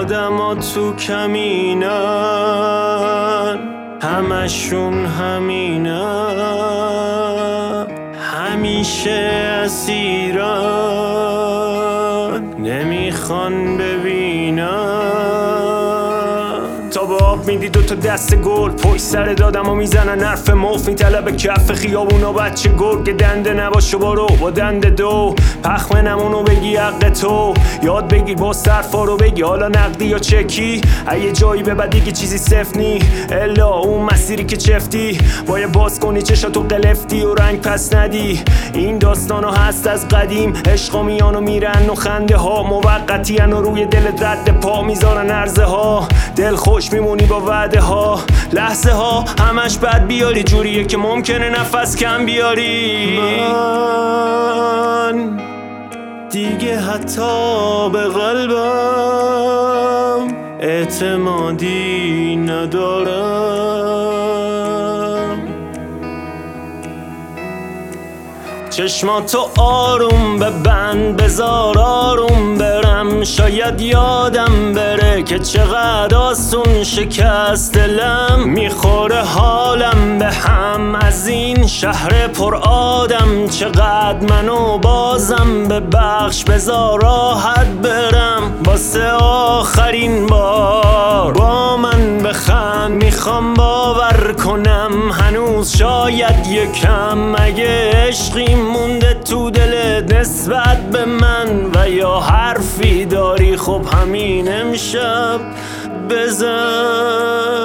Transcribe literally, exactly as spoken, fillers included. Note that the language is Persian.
آدما تو کمینن، همشون همینن، همیشه اسیرن، نمیخوان ببینن. تا به آب میدی دوتا دست گل پشت سر دادم و میزنن حرف مفت، میطلب کف خیابونا بچه گرگ دنده نباشو برو با دنده دو، پخمه نمونو بگی حق تو، یاد بگیر با صرفا رو بگی حالا نقدی یا چکی، اگه جایی به بعد دیگه چیزی صفر نی الا اون مسیری که چفتی، باید باز کنی چشاتو قلفتی و رنگ پس ندی. این داستانو هست از قدیم، عشقا میان و میرن و خنده ها موقتی ان و روی دلت رد پا میذارن عرضه ها، دل خوش میمونی با وعده ها، لحظه ها همش بد بیاری، جوریه که ممکنه نفس کم بیاری. من دیگه حتی به قلبم اعتمادی ندارم، چشماتو آروم ببند بذار آروم برم، شاید یادم بره که چقدر آسون شکست دلم، میخوره حالم به هم از این شهر پر آدم، چقدر منو بازم ببخش بذار راحت برم، واسه آخرین بار با من بخند، میخوام باور کنم هنوز شاید یکم، اگه عشقی مونده تو دلت نسبت به من و یا حرفی داری خب همین امشب بزن.